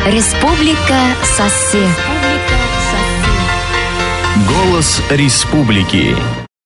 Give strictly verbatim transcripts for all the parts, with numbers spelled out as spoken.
Республика Соссе. Голос республики.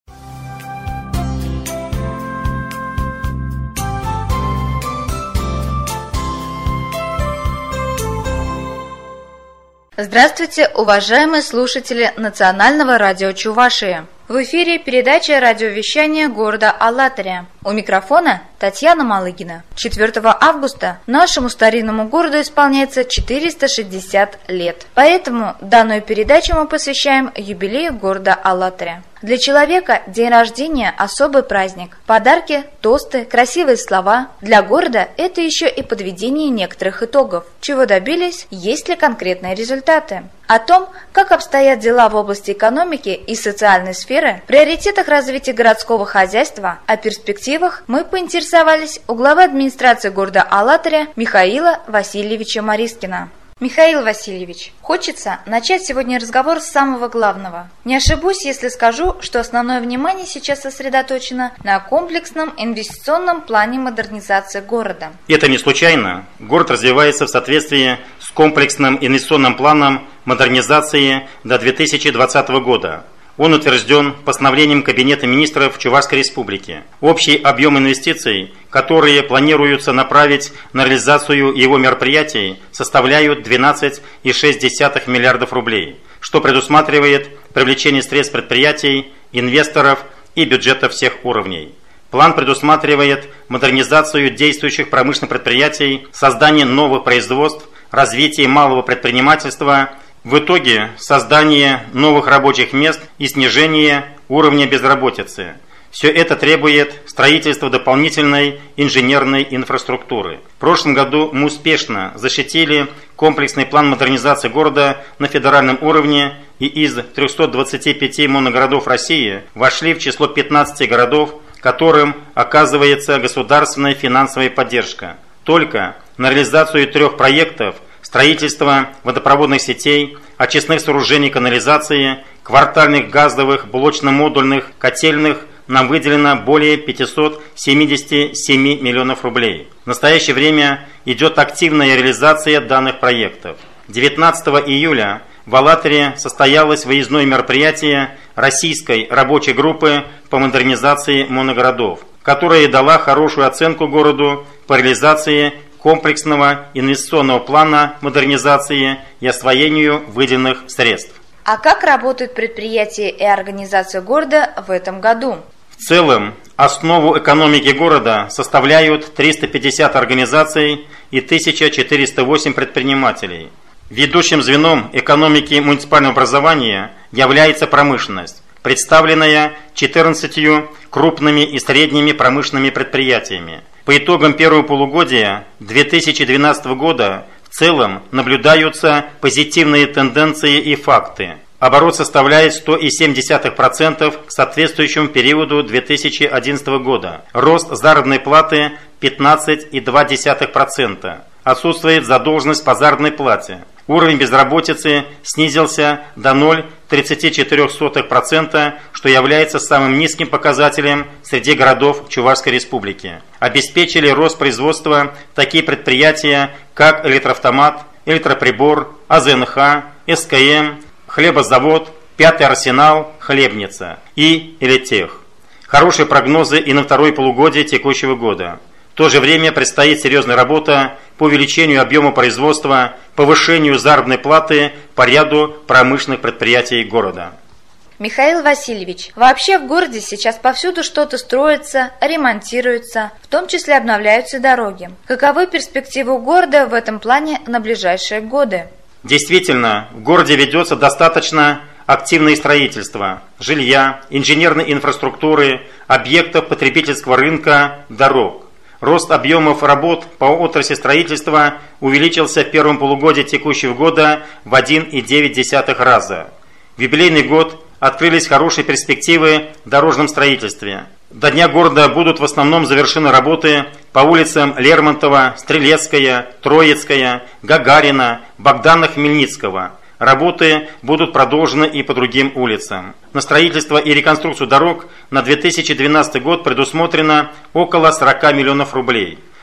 Здравствуйте, уважаемые слушатели Национального радио Чувашии. В эфире передача радиовещания города Алатыря. У микрофона Татьяна Малыгина. четвёртого августа нашему старинному городу исполняется четыреста шестьдесят лет. Поэтому данную передачу мы посвящаем юбилею города Алатыря. Для человека день рождения – особый праздник. Подарки, тосты, красивые слова. Для города это еще и подведение некоторых итогов. Чего добились, есть ли конкретные результаты. О том, как обстоят дела в области экономики и социальной сферы, приоритетах развития городского хозяйства, о перспективах мы поинтересовались у главы администрации города Алатыря Михаила Васильевича Марискина. Михаил Васильевич, хочется начать сегодня разговор с самого главного. Не ошибусь, если скажу, что основное внимание сейчас сосредоточено на комплексном инвестиционном плане модернизации города. Это не случайно. Город развивается в соответствии с комплексным инвестиционным планом модернизации до две тысячи двадцатого года. Он утвержден постановлением Кабинета министров Чувашской Республики. Общий объем инвестиций, которые планируются направить на реализацию его мероприятий, составляют двенадцать целых шесть десятых миллиардов рублей, что предусматривает привлечение средств предприятий, инвесторов и бюджетов всех уровней. План предусматривает модернизацию действующих промышленных предприятий, создание новых производств, развитие малого предпринимательства, в итоге создание новых рабочих мест и снижение уровня безработицы. Все это требует строительства дополнительной инженерной инфраструктуры. В прошлом году мы успешно защитили комплексный план модернизации города на федеральном уровне, и из трёхсот двадцати пяти моногородов России вошли в число пятнадцати городов, которым оказывается государственная финансовая поддержка. Только на реализацию трех проектов – строительство водопроводных сетей, очистных сооружений канализации, квартальных газовых, блочно-модульных, котельных нам выделено более пятисот семидесяти семи миллионов рублей. В настоящее время идет активная реализация данных проектов. девятнадцатого июля в Алатыре состоялось выездное мероприятие Российской рабочей группы по модернизации моногородов, которая дала хорошую оценку городу по реализации комплексного инвестиционного плана модернизации и освоению выделенных средств. А как работают предприятия и организация города в этом году? В целом, основу экономики города составляют триста пятьдесят организаций и тысяча четыреста восемь предпринимателей. Ведущим звеном экономики муниципального образования является промышленность, представленная четырнадцатью крупными и средними промышленными предприятиями. По итогам первого полугодия две тысячи двенадцатого года в целом наблюдаются позитивные тенденции и факты. Оборот составляет сто семь десятых процента к соответствующему периоду две тысячи одиннадцатого года. Рост заработной платы пятнадцать целых два десятых процента. Отсутствует задолженность по заработной плате. Уровень безработицы снизился до ноль целых тридцать четыре сотых процента, что является самым низким показателем среди городов Чувашской Республики. Обеспечили рост производства такие предприятия, как электроавтомат, электроприбор, АЗНХ, СКМ, хлебозавод, Пятый арсенал, хлебница и Элитех. Хорошие прогнозы и на второе полугодие текущего года. В то же время предстоит серьезная работа по увеличению объема производства, повышению заработной платы по ряду промышленных предприятий города. Михаил Васильевич, вообще в городе сейчас повсюду что-то строится, ремонтируется, в том числе обновляются дороги. Каковы перспективы у города в этом плане на ближайшие годы? Действительно, в городе ведется достаточно активное строительство жилья, инженерной инфраструктуры, объектов потребительского рынка, дорог. Рост объемов работ по отрасли строительства увеличился в первом полугодии текущего года в один целых девять десятых раза. В юбилейный год открылись хорошие перспективы в дорожном строительстве. До Дня города будут в основном завершены работы по улицам Лермонтова, Стрелецкая, Троицкая, Гагарина, Богдана Хмельницкого. Работы будут продолжены и по другим улицам. На строительство и реконструкцию дорог на две тысячи двенадцатый год предусмотрено около сорока миллионов рублей.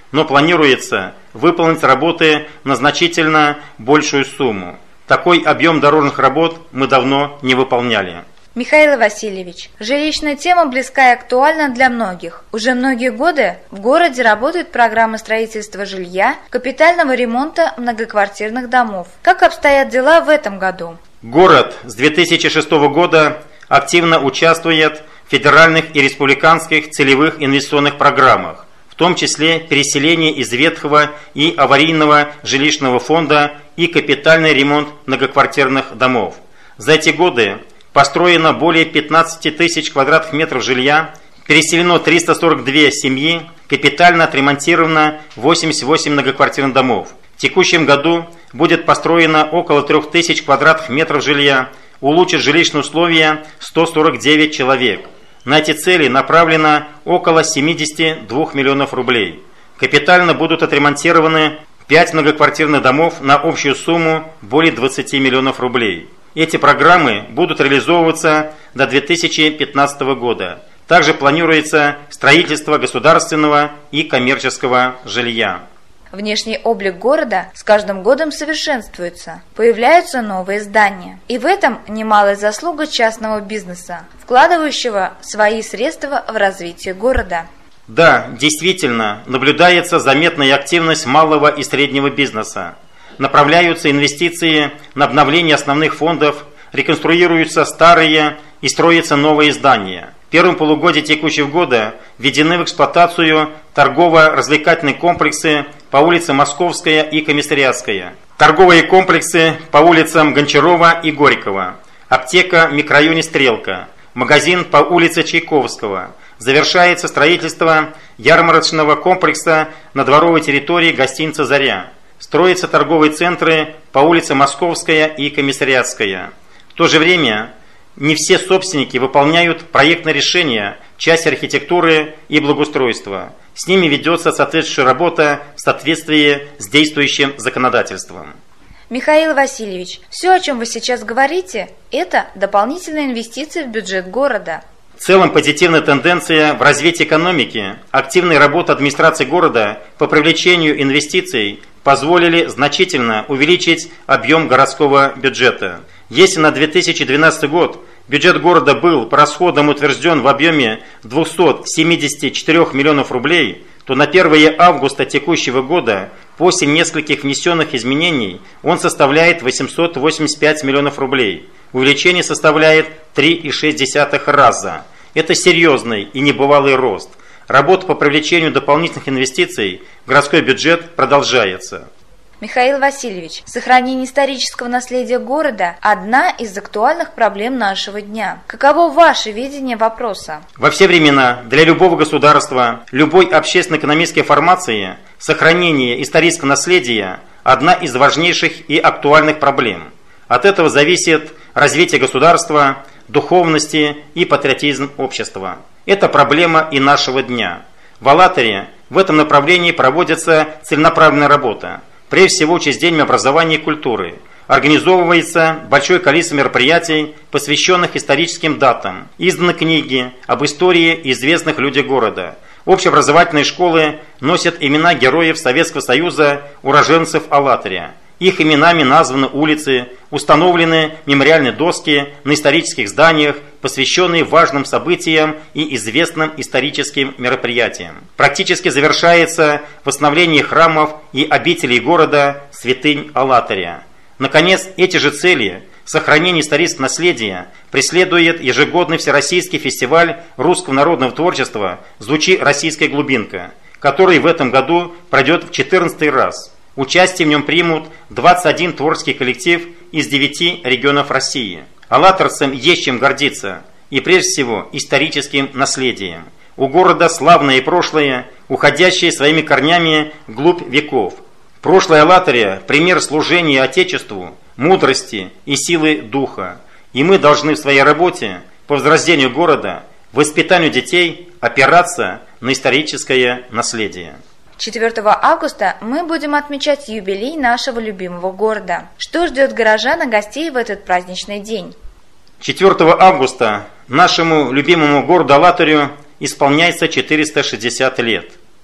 но планируется выполнить работы на значительно большую сумму. Такой объем дорожных работ мы давно не выполняли. Михаил Васильевич, жилищная тема близка и актуальна для многих. Уже многие годы в городе работают программы строительства жилья, капитального ремонта многоквартирных домов. Как обстоят дела в этом году? Город с две тысячи шестого года активно участвует в федеральных и республиканских целевых инвестиционных программах, в том числе переселение из ветхого и аварийного жилищного фонда и капитальный ремонт многоквартирных домов. За эти годы построено более пятнадцати тысяч квадратных метров жилья, переселено триста сорок две семьи, капитально отремонтировано восемьдесят восемь многоквартирных домов. В текущем году будет построено около трёх тысяч квадратных метров жилья, улучшит жилищные условия сто сорок девять человек. На эти цели направлено около семидесяти двух миллионов рублей. Капитально будут отремонтированы пять многоквартирных домов на общую сумму более двадцати миллионов рублей. Эти программы будут реализовываться до две тысячи пятнадцатого года. Также планируется строительство государственного и коммерческого жилья. Внешний облик города с каждым годом совершенствуется, появляются новые здания. И в этом немалая заслуга частного бизнеса, вкладывающего свои средства в развитие города. Да, действительно, наблюдается заметная активность малого и среднего бизнеса. Направляются инвестиции на обновление основных фондов, реконструируются старые и строятся новые здания. В первом полугодии текущего года введены в эксплуатацию торгово-развлекательные комплексы по улицам Московская и Комиссариатская, торговые комплексы по улицам Гончарова и Горького, аптека в микрорайоне Стрелка, магазин по улице Чайковского. Завершается строительство ярмарочного комплекса на дворовой территории гостиницы «Заря». Строятся торговые центры по улице Московская и Комиссариатская. В то же время не все собственники выполняют проектное решение, часть архитектуры и благоустройства. С ними ведется соответствующая работа в соответствии с действующим законодательством. Михаил Васильевич, все, о чем вы сейчас говорите, это дополнительные инвестиции в бюджет города. В целом позитивная тенденция в развитии экономики, активная работа администрации города по привлечению инвестиций позволили значительно увеличить объем городского бюджета. Если на две тысячи двенадцатый год бюджет города был по расходам утвержден в объеме двухсот семидесяти четырёх миллионов рублей, то на первое августа текущего года после нескольких внесенных изменений он составляет восемьсот восемьдесят пять миллионов рублей. Увеличение составляет три целых шесть десятых раза. Это серьезный и небывалый рост. Работа по привлечению дополнительных инвестиций в городской бюджет продолжается. Михаил Васильевич, сохранение исторического наследия города – одна из актуальных проблем нашего дня. Каково ваше видение вопроса? Во все времена для любого государства, любой общественно-экономической формации сохранение исторического наследия – одна из важнейших и актуальных проблем. От этого зависит развитие государства, духовности и патриотизм общества. Это проблема и нашего дня. В Алатыре в этом направлении проводится целенаправленная работа. Прежде всего, учреждениями образования и культуры. Организовывается большое количество мероприятий, посвященных историческим датам. Изданы книги об истории известных людях города. Общеобразовательные школы носят имена героев Советского Союза, уроженцев Алатыря. Их именами названы улицы, установлены мемориальные доски на исторических зданиях, посвященные важным событиям и известным историческим мероприятиям. Практически завершается восстановление храмов и обителей города святынь Алатыря. Наконец, эти же цели сохранения исторического наследия преследует ежегодный всероссийский фестиваль русского народного творчества «Звучи, российская глубинка», который в этом году пройдет в четырнадцатый раз. Участие в нем примут двадцать один творческий коллектив из девяти регионов России. Алатырцам есть чем гордиться, и прежде всего историческим наследием. У города славное прошлое, уходящее своими корнями вглубь веков. Прошлое Алатыря – пример служения Отечеству, мудрости и силы духа. И мы должны в своей работе по возрождению города, воспитанию детей опираться на историческое наследие. четвёртого августа мы будем отмечать юбилей нашего любимого города. Что ждет горожан и гостей в этот праздничный день? четвёртого августа нашему любимому городу Алатырю исполняется четыреста шестьдесят лет.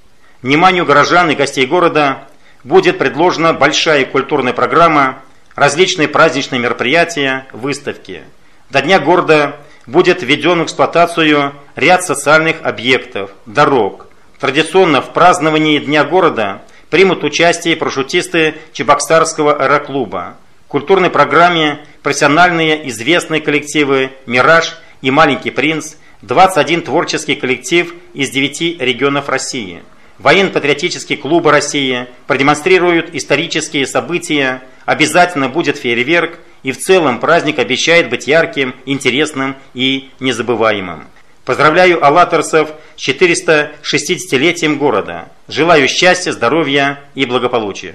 Вниманию горожан и гостей города будет предложена большая культурная программа, различные праздничные мероприятия, выставки. До Дня города будет введен в эксплуатацию ряд социальных объектов, дорог. Традиционно в праздновании Дня города примут участие парашютисты Чебоксарского аэроклуба. В культурной программе профессиональные известные коллективы «Мираж» и «Маленький принц», двадцать один творческий коллектив из девяти регионов России. Военно-патриотические клубы России продемонстрируют исторические события, обязательно будет фейерверк, и в целом праздник обещает быть ярким, интересным и незабываемым. Поздравляю аллаторцев с четыреста шестидесятилетием города. Желаю счастья, здоровья и благополучия.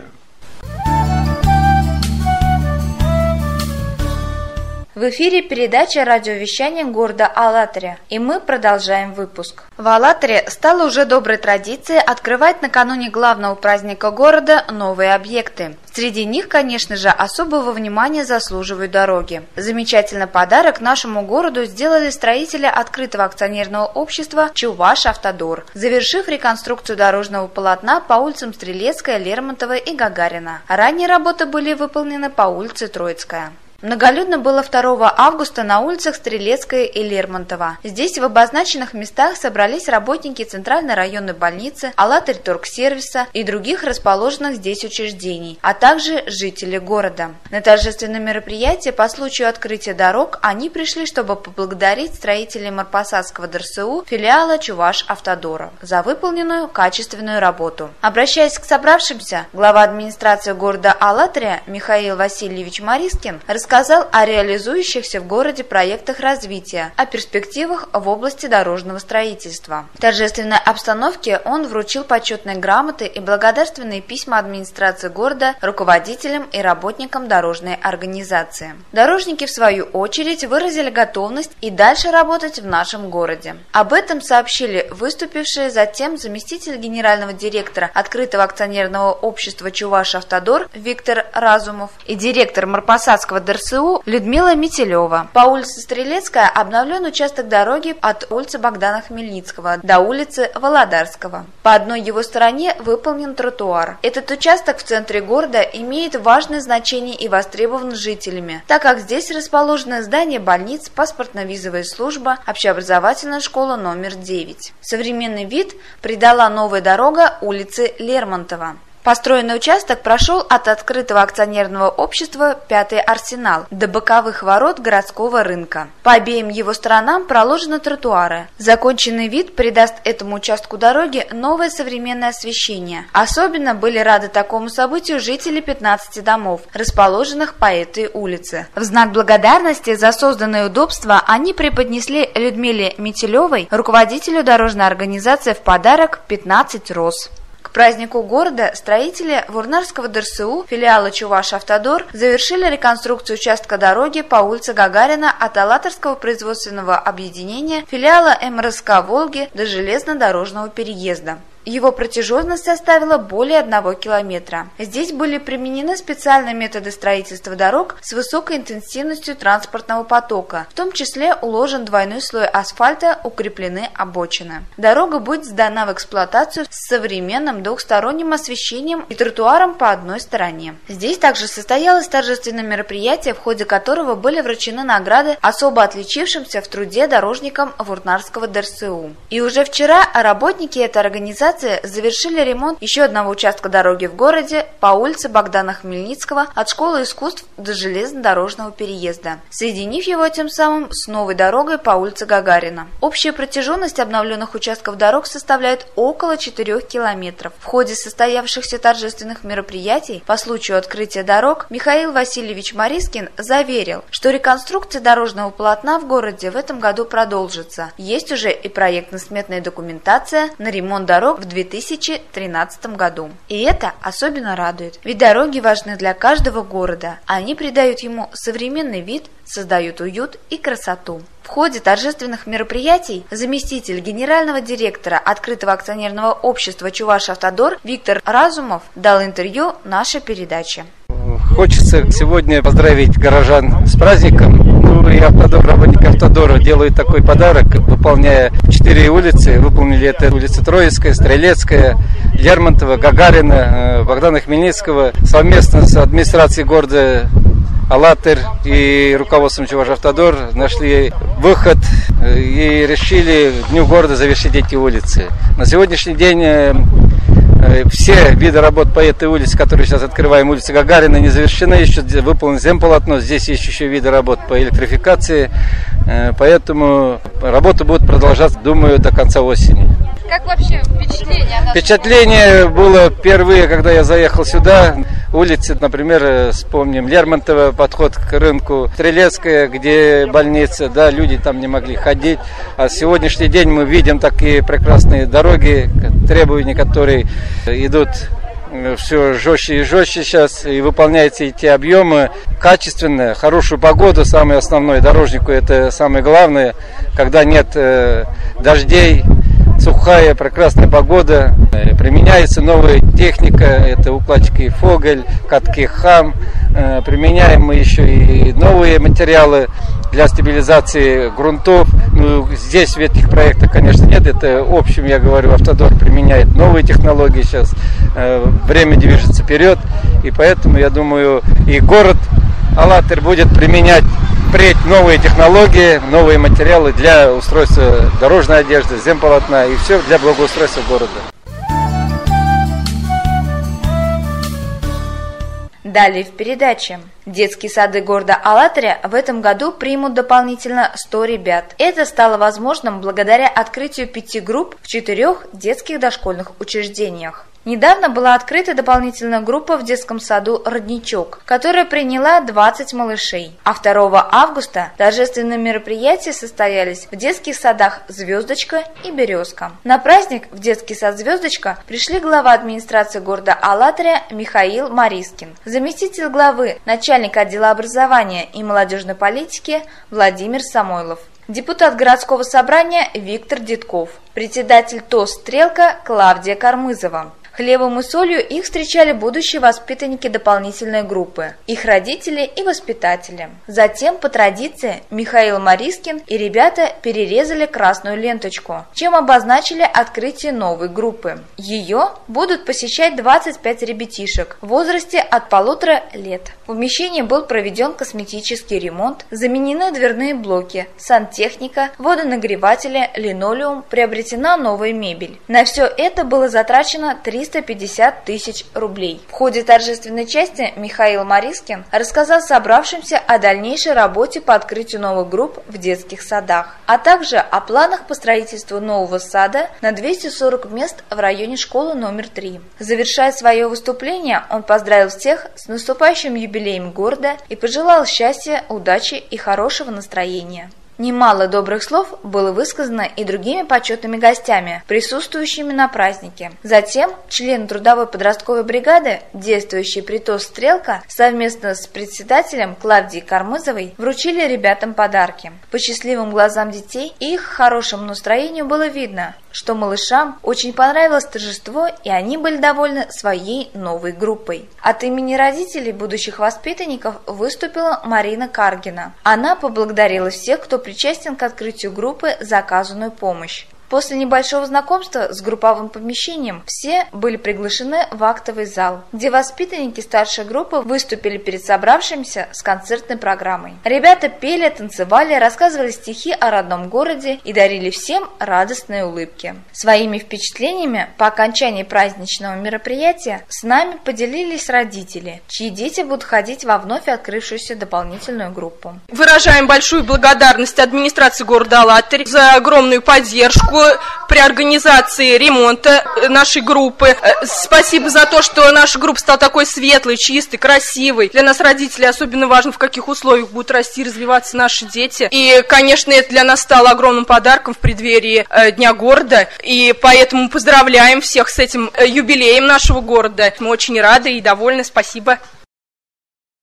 В эфире передача радиовещания города Алатыря, и мы продолжаем выпуск. В Алатыре стало уже доброй традицией открывать накануне главного праздника города новые объекты. Среди них, конечно же, особого внимания заслуживают дороги. Замечательный подарок нашему городу сделали строители открытого акционерного общества «Чувашавтодор», завершив реконструкцию дорожного полотна по улицам Стрелецкая, Лермонтова и Гагарина. Ранее работы были выполнены по улице Троицкая. Многолюдно было второго августа на улицах Стрелецкая и Лермонтова. Здесь в обозначенных местах собрались работники Центральной районной больницы, Алатырь-торгсервиса и других расположенных здесь учреждений, а также жители города. На торжественное мероприятие по случаю открытия дорог они пришли, чтобы поблагодарить строителей Марпасадского ДРСУ филиала Чувашавтодора за выполненную качественную работу. Обращаясь к собравшимся, глава администрации города Алатыря Михаил Васильевич Марискин рассказал Рассказал о реализующихся в городе проектах развития, о перспективах в области дорожного строительства. В торжественной обстановке он вручил почетные грамоты и благодарственные письма администрации города руководителям и работникам дорожной организации. Дорожники, в свою очередь, выразили готовность и дальше работать в нашем городе. Об этом сообщили выступившие затем заместитель генерального директора открытого акционерного общества «Чувашавтодор» Виктор Разумов и директор Марпасадского ДРСУ Людмила Метелева. По улице Стрелецкая обновлен участок дороги от улицы Богдана Хмельницкого до улицы Володарского. По одной его стороне выполнен тротуар. Этот участок в центре города имеет важное значение и востребован жителями, так как здесь расположено здание больниц, паспортно-визовая служба, общеобразовательная школа номер девять. Современный вид придала новая дорога улицы Лермонтова. Построенный участок прошел от открытого акционерного общества «Пятый Арсенал» до боковых ворот городского рынка. По обеим его сторонам проложены тротуары. Законченный вид придаст этому участку дороги новое современное освещение. Особенно были рады такому событию жители пятнадцати домов, расположенных по этой улице. В знак благодарности за созданное удобство они преподнесли Людмиле Метелевой, руководителю дорожной организации, в подарок пятнадцать роз. К празднику города строители Вурнарского ДРСУ филиала Чувашавтодор завершили реконструкцию участка дороги по улице Гагарина от Алатырского производственного объединения филиала эм эр эс ка «Волги» до железнодорожного переезда. Его протяженность составила более одного километра. Здесь были применены специальные методы строительства дорог с высокой интенсивностью транспортного потока, в том числе уложен двойной слой асфальта, укреплены обочины. Дорога будет сдана в эксплуатацию с современным двухсторонним освещением и тротуаром по одной стороне. Здесь также состоялось торжественное мероприятие, в ходе которого были вручены награды особо отличившимся в труде дорожникам Вурнарского ДРСУ. И уже вчера работники этой организации завершили ремонт еще одного участка дороги в городе по улице Богдана Хмельницкого от Школы искусств до железнодорожного переезда, соединив его тем самым с новой дорогой по улице Гагарина. Общая протяженность обновленных участков дорог составляет около четырёх километров. В ходе состоявшихся торжественных мероприятий по случаю открытия дорог Михаил Васильевич Марискин заверил, что реконструкция дорожного полотна в городе в этом году продолжится. Есть уже и проектно-сметная документация на ремонт дорог в две тысячи тринадцатом году. И это особенно радует, ведь дороги важны для каждого города, они придают ему современный вид, создают уют и красоту. В ходе торжественных мероприятий заместитель генерального директора открытого акционерного общества «Чувашавтодор» Виктор Разумов дал интервью нашей передаче. Хочется сегодня поздравить горожан с праздником. Ну, Поскольку и Автодор, работники Автодора делают такой подарок, выполняя четыре улицы, выполнили это улица Троицкая, Стрелецкая, Лермонтова, Гагарина, Богдана Хмельницкого, совместно с администрацией города Алатырь и руководством Чувашавтодор нашли выход и решили в Дню города завершить эти улицы. На сегодняшний день все виды работ по этой улице, которые сейчас открываем, улица Гагарина, не завершены, еще выполнен земполотно, здесь есть еще виды работ по электрификации, поэтому работы будут продолжаться, думаю, до конца осени. Как вообще впечатление? Впечатление было впервые, когда я заехал сюда. Улицы, например, вспомним Лермонтова, подход к рынку, Стрелецкая, где больница, да, люди там не могли ходить. А сегодняшний день мы видим такие прекрасные дороги, требования, которые идут все жестче и жестче сейчас, и выполняются эти объемы качественно, хорошую погоду, самое основное, дорожнику это самое главное, когда нет э, дождей, сухая, прекрасная погода, применяется новая техника, это укладчики Фогель, катки Хам, применяем мы еще и новые материалы для стабилизации грунтов. Ну, здесь в этих проектах, конечно, нет, это в общем, я говорю, Автодор применяет новые технологии сейчас, время движется вперед, и поэтому, я думаю, и город Алатырь будет применять впредь новые технологии, новые материалы для устройства дорожной одежды, земполотна и все для благоустройства города. Далее в передаче. Детские сады города Алатыря в этом году примут дополнительно сто ребят. Это стало возможным благодаря открытию пяти групп в четырех детских дошкольных учреждениях. Недавно была открыта дополнительная группа в детском саду «Родничок», которая приняла двадцать малышей. А второго августа торжественные мероприятия состоялись в детских садах «Звездочка» и «Березка». На праздник в детский сад «Звездочка» пришли глава администрации города Алатыря Михаил Марискин, заместитель главы, начальник отдела образования и молодежной политики Владимир Самойлов, депутат городского собрания Виктор Дедков, председатель ТОС «Стрелка» Клавдия Кармызова. Хлебом и солью их встречали будущие воспитанники дополнительной группы, их родители и воспитатели. Затем, по традиции, Михаил Марискин и ребята перерезали красную ленточку, чем обозначили открытие новой группы. Ее будут посещать двадцать пять ребятишек в возрасте от полутора лет. В помещении был проведен косметический ремонт, заменены дверные блоки, сантехника, водонагреватели, линолеум, приобретена новая мебель. На все это было затрачено триста пятьдесят тысяч рублей. В ходе торжественной части Михаил Марискин рассказал собравшимся о дальнейшей работе по открытию новых групп в детских садах, а также о планах по строительству нового сада на двести сорок мест в районе школы номер три. Завершая свое выступление, он поздравил всех с наступающим юбилеем города и пожелал счастья, удачи и хорошего настроения. Немало добрых слов было высказано и другими почетными гостями, присутствующими на празднике. Затем члены трудовой подростковой бригады, действующие при ТОС «Стрелка», совместно с председателем Клавдией Кармызовой вручили ребятам подарки. По счастливым глазам детей и их хорошему настроению было видно, что малышам очень понравилось торжество, и они были довольны своей новой группой. От имени родителей будущих воспитанников выступила Марина Каргина. Она поблагодарила всех, кто причастен к открытию группы за оказанную помощь. После небольшого знакомства с групповым помещением все были приглашены в актовый зал, где воспитанники старшей группы выступили перед собравшимися с концертной программой. Ребята пели, танцевали, рассказывали стихи о родном городе и дарили всем радостные улыбки. Своими впечатлениями по окончании праздничного мероприятия с нами поделились родители, чьи дети будут ходить во вновь открывшуюся дополнительную группу. Выражаем большую благодарность администрации города Алатырь за огромную поддержку при организации ремонта нашей группы. Спасибо за то, что наша группа стала такой светлой, чистой, красивой. Для нас, родителей, особенно важно, в каких условиях будут расти и развиваться наши дети. И, конечно, это для нас стало огромным подарком в преддверии Дня города. И поэтому поздравляем всех с этим юбилеем нашего города. Мы очень рады и довольны. Спасибо.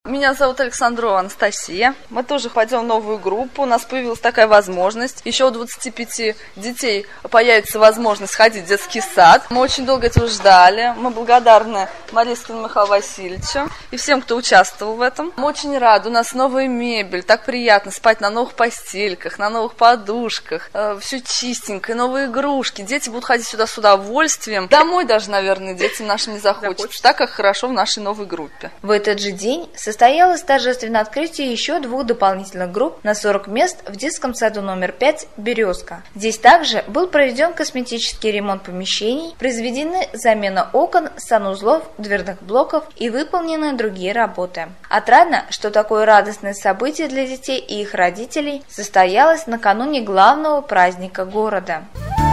Меня зовут Александрова Анастасия. Мы тоже пойдем в новую группу. У нас появилась такая возможность. Еще у двадцати пяти детей появится возможность ходить в детский сад. Мы очень долго этого ждали. Мы благодарны Марискину Михаилу Васильевичу и всем, кто участвовал в этом. Мы очень рады. У нас новая мебель. Так приятно спать на новых постельках, на новых подушках. Э, все чистенькое, новые игрушки. Дети будут ходить сюда с удовольствием. Домой даже, наверное, детям нашим не захочется. Так как хорошо в нашей новой группе. В этот же день состоялось торжественное открытие еще двух дополнительных групп на сорок мест в детском саду номер пять «Березка». Здесь также был проведен косметический ремонт помещений, произведены замена окон, санузлов, дверных блоков и выполнены другие работы. Отрадно, что такое радостное событие для детей и их родителей состоялось накануне главного праздника города.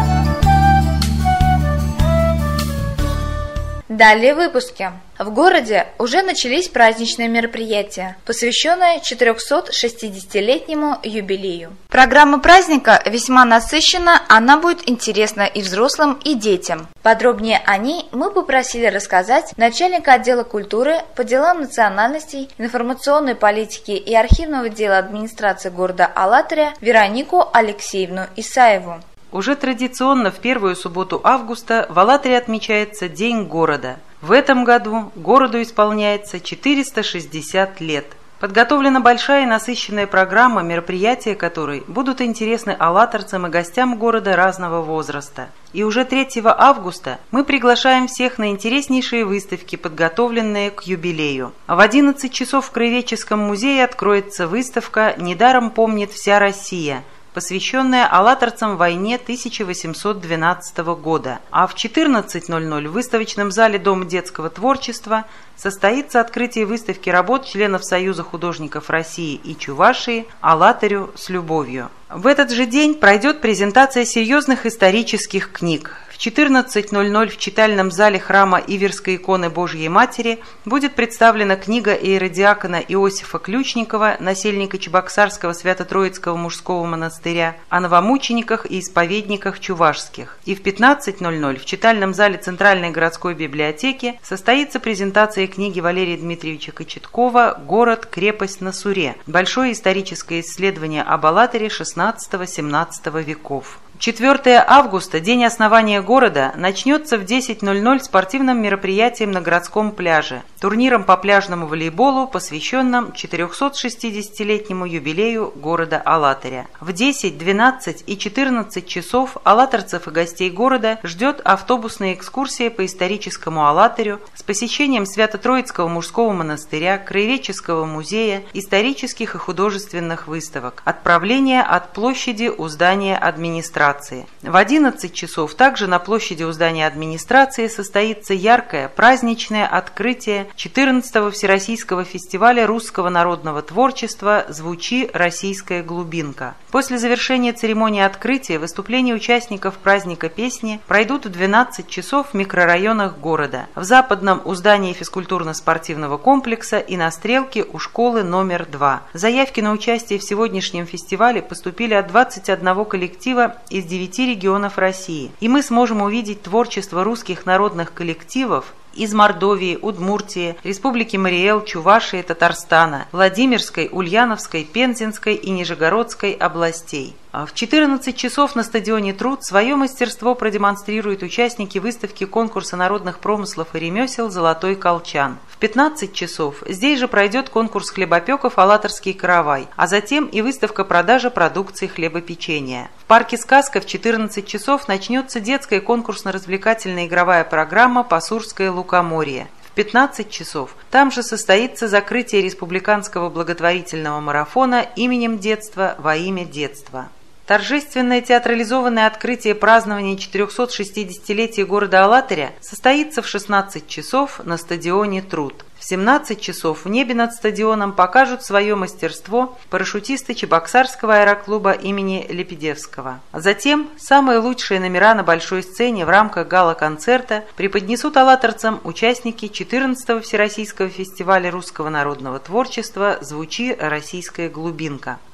Далее в выпуске. В городе уже начались праздничные мероприятия, посвященные четырехсот-шестидесятилетнему юбилею. Программа праздника весьма насыщена, она будет интересна и взрослым, и детям. Подробнее о ней мы попросили рассказать начальника отдела культуры по делам национальностей, информационной политики и архивного дела администрации города Алатыря Веронику Алексеевну Исаеву. Уже традиционно в первую субботу августа в Алатыре отмечается День города. В этом году городу исполняется четыреста шестьдесят лет. Подготовлена большая и насыщенная программа, мероприятия которой будут интересны алатырцам и гостям города разного возраста. И уже третьего августа мы приглашаем всех на интереснейшие выставки, подготовленные к юбилею. В одиннадцать часов в Краеведческом музее откроется выставка «Недаром помнит вся Россия», посвященная алатырцам войне тысяча восемьсот двенадцатого года. А в четырнадцать ноль-ноль в выставочном зале Дома детского творчества состоится открытие выставки работ членов Союза художников России и Чувашии «Алатырю с любовью». В этот же день пройдет презентация серьезных исторических книг. В четырнадцать ноль-ноль в читальном зале храма Иверской иконы Божьей Матери будет представлена книга иеродиакона Иосифа Ключникова, насельника Чебоксарского Свято-Троицкого мужского монастыря, о новомучениках и исповедниках чувашских. И в пятнадцать ноль-ноль в читальном зале Центральной городской библиотеки состоится презентация книги Валерия Дмитриевича Кочеткова «Город, крепость на Суре». Большое историческое исследование об Алатыре шестнадцатого-семнадцатого веков. четвёртого августа, день основания города, начнется в десять ноль-ноль спортивным мероприятием на городском пляже, турниром по пляжному волейболу, посвященным четырехсот-шестидесятилетнему юбилею города Алатыря. В десять, двенадцать и четырнадцать часов алатырцев и гостей города ждет автобусная экскурсия по историческому Алатырю с посещением Свято-Троицкого мужского монастыря, Краеведческого музея, исторических и художественных выставок, отправление от площади у здания администрации. В одиннадцать часов также на площади у здания администрации состоится яркое праздничное открытие четырнадцатого Всероссийского фестиваля русского народного творчества «Звучи, российская глубинка». После завершения церемонии открытия выступления участников праздника песни пройдут в двенадцать часов в микрорайонах города, в западном у здания физкультурно-спортивного комплекса и на Стрелке у школы номер два. Заявки на участие в сегодняшнем фестивале поступили от двадцати одного коллектива из девяти регионов России, и мы сможем увидеть творчество русских народных коллективов из Мордовии, Удмуртии, Республики Мариэл, Чувашии, Татарстана, Владимирской, Ульяновской, Пензенской и Нижегородской областей. В четырнадцать часов на стадионе «Труд» свое мастерство продемонстрируют участники выставки конкурса народных промыслов и ремесел «Золотой колчан». В пятнадцать часов здесь же пройдет конкурс хлебопеков «Алатырский каравай», а затем и выставка продажи продукции хлебопечения. В парке «Сказка» в четырнадцать часов начнется детская конкурсно-развлекательная игровая программа «Пасурское лукоморье». В пятнадцать часов там же состоится закрытие республиканского благотворительного марафона именем детства во имя детства. Торжественное театрализованное открытие празднования четырехсот-шестидесятилетия города Алатыря состоится в шестнадцать часов на стадионе «Труд». В семнадцать часов в небе над стадионом покажут свое мастерство парашютисты Чебоксарского аэроклуба имени Лепедевского. Затем самые лучшие номера на большой сцене в рамках гала-концерта преподнесут алатырцам участники четырнадцатого Всероссийского фестиваля русского народного творчества «Звучи, российская глубинка».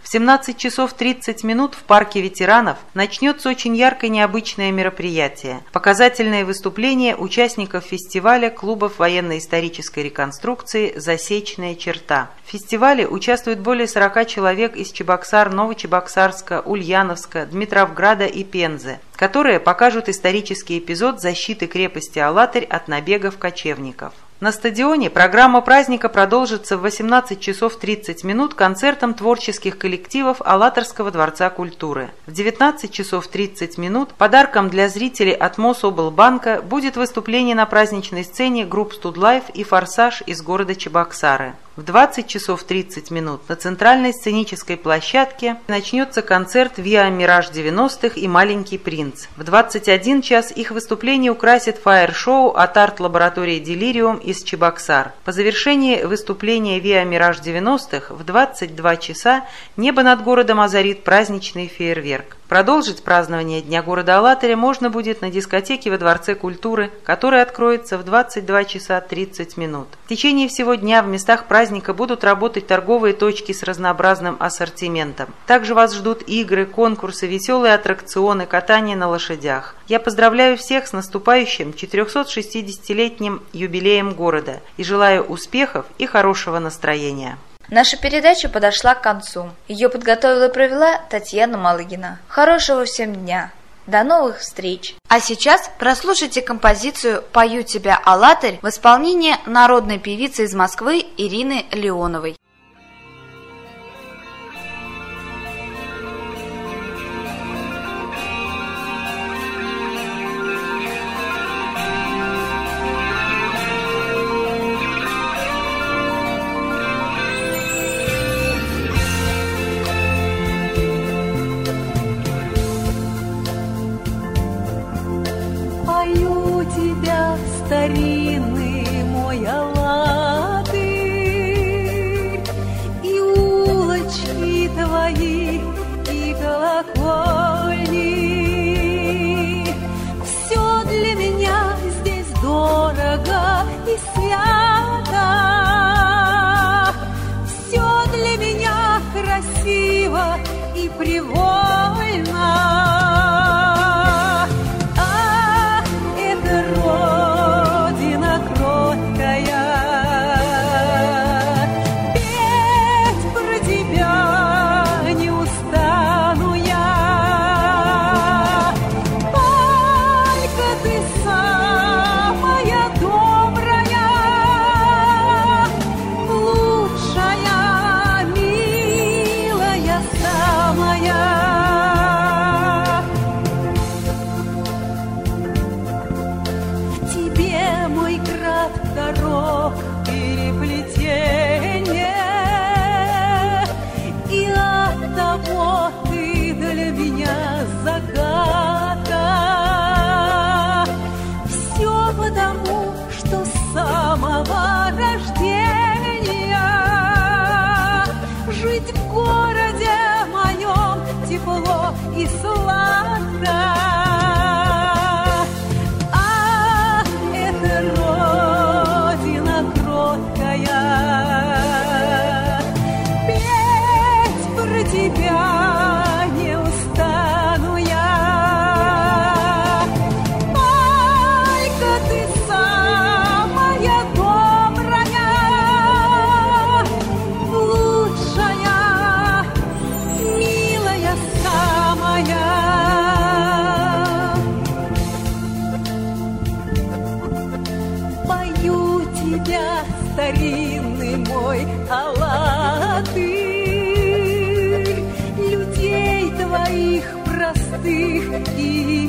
В семнадцать часов тридцать минут в парке ветеранов начнется очень яркое необычное мероприятие – показательное выступление участников фестиваля клубов военно-исторической реконструкции «Засечная черта». В фестивале участвуют более сорока человек из Чебоксар, Новочебоксарска, Ульяновска, Дмитровграда и Пензы, которые покажут исторический эпизод защиты крепости Алатырь от набегов кочевников. На стадионе программа праздника продолжится в восемнадцать часов тридцать минут концертом творческих коллективов Алатырского дворца культуры. В девятнадцать часов тридцать минут подарком для зрителей от Мособлбанка будет выступление на праздничной сцене групп «Студлайф» и «Форсаж» из города Чебоксары. В двадцать часов тридцать минут на центральной сценической площадке начнется концерт «Виа Мираж девяностых» и «Маленький принц». В двадцать один час их выступление украсит фаер-шоу от арт-лаборатории «Делириум» из Чебоксар. По завершении выступления «Виа Мираж девяностых» в двадцать два часа небо над городом озарит праздничный фейерверк. Продолжить празднование Дня города Алатыря можно будет на дискотеке во Дворце культуры, которая откроется в двадцать два часа тридцать минут. В течение всего дня в местах праздника будут работать торговые точки с разнообразным ассортиментом. Также вас ждут игры, конкурсы, веселые аттракционы, катание на лошадях. Я поздравляю всех с наступающим четырехсотшестидесятилетним юбилеем города и желаю успехов и хорошего настроения. Наша передача подошла к концу. Ее подготовила и провела Татьяна Малыгина. Хорошего всем дня. До новых встреч. А сейчас прослушайте композицию «Пою тебя, Алатырь» в исполнении народной певицы из Москвы Ирины Леоновой. Старинный мой Алатырь, и улочки твои, и колокольни. Все для меня здесь дорого и свято, все для меня красиво и привольно. И сладко, а это родина кроткая, петь про тебя не устану я. Только ты самая добрая, лучшая, милая самая. Пою тебя, старинный мой Алатырь, людей твоих простых и